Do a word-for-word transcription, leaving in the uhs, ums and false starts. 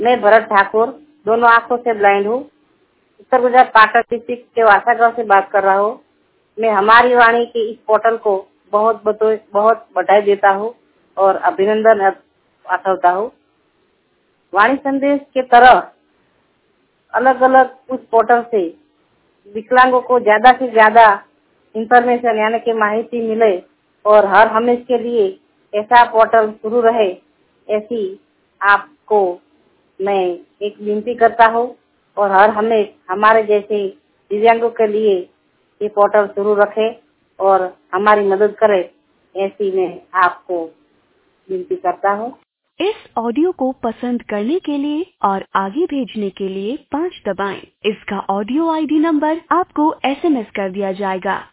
मैं भरत ठाकुर, दोनों आंखों से ब्लाइंड हूँ। उत्तर गुजरात पाटन डिस्ट्रिक्ट के वासा गाँव से बात कर रहा हूँ। मैं हमारी वाणी के इस पोर्टल को बहुत बहुत बधाई देता हूँ और अभिनंदन पाठवता हूँ। वाणी संदेश के तरह अलग अलग उस पोर्टल से विकलांगों को ज्यादा से ज्यादा इंफॉर्मेशन यानी कि माहिती मिले और हर हमेशा के लिए ऐसा पोर्टल शुरू रहे, ऐसी आपको मैं एक विनती करता हूँ और हर हमेशा हमारे जैसे दिव्यांगों के लिए ये पोर्टल शुरू रखे और हमारी मदद करे, ऐसी मैं आपको विनती करता हूँ। इस ऑडियो को पसंद करने के लिए और आगे भेजने के लिए पाँच दबाएं। इसका ऑडियो आईडी नंबर आपको एसएमएस कर दिया जाएगा।